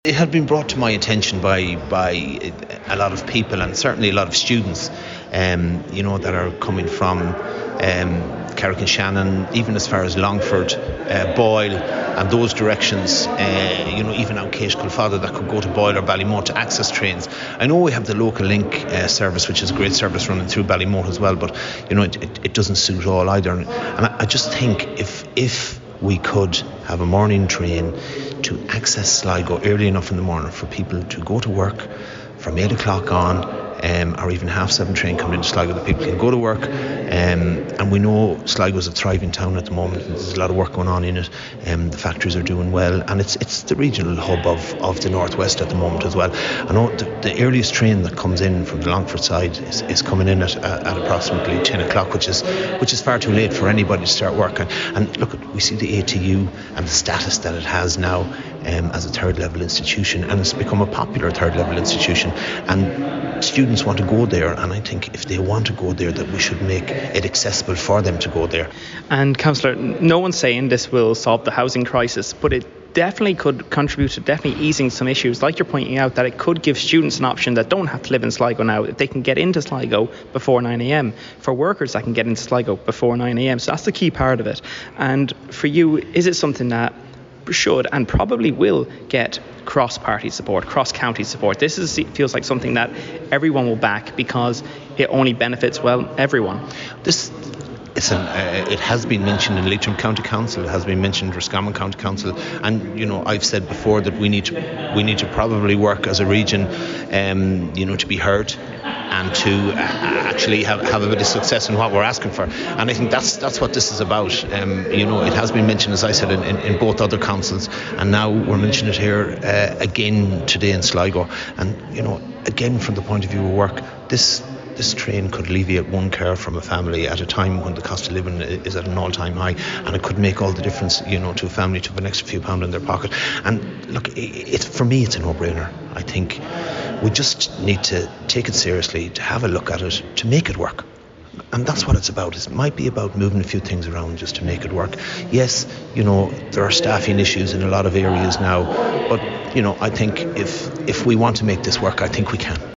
It had been brought to my attention by a lot of people, and certainly a lot of students, that are coming from Carrick-on-Shannon, even as far as Longford, Boyle, and those directions. Even out Case Culfada, that could go to Boyle or Ballymote to access trains. I know we have the local link service, which is a great service running through Ballymote as well, but it doesn't suit all either. And I just think if we could have a morning train to access Sligo early enough in the morning for people to go to work from 8 o'clock on, or even 7:30 train coming into Sligo, that people can go to work. And we know Sligo is a thriving town at the moment. There's a lot of work going on in it. The factories are doing well, and it's the regional hub of the northwest at the moment as well. I know the earliest train that comes in from the Longford side is coming in at approximately 10 o'clock, which is far too late for anybody to start work. And look, we see the ATU and the status that it has now as a third level institution, and it's become a popular third level institution, and students want to go there. And I think if they want to go there, that we should make it accessible for them to go there. And Councillor, no one's saying this will solve the housing crisis, but it definitely could contribute to definitely easing some issues, like you're pointing out, that it could give students an option that don't have to live in Sligo now, if they can get into Sligo before 9am, for workers that can get into Sligo before 9am. So that's the key part of it. And for you, is it something that should and probably will get cross-party support, cross-county support? This feels like something that everyone will back, because it only benefits, everyone. It has been mentioned in Leitrim County Council, it has been mentioned in Roscommon County Council, and I've said before that we need to probably work as a region, to be heard and to actually have a bit of success in what we're asking for. And I think that's what this is about. It has been mentioned, as I said, in both other councils, and now we're mentioning it here again today in Sligo. And again, from the point of view of work, this train could alleviate one car from a family at a time when the cost of living is at an all-time high, and it could make all the difference, to a family, to have an extra few pounds in their pocket. And look, for me, it's a no-brainer. I think we just need to take it seriously, to have a look at it, to make it work. And that's what it's about. It might be about moving a few things around just to make it work. Yes, there are staffing issues in a lot of areas now, but I think if we want to make this work, I think we can.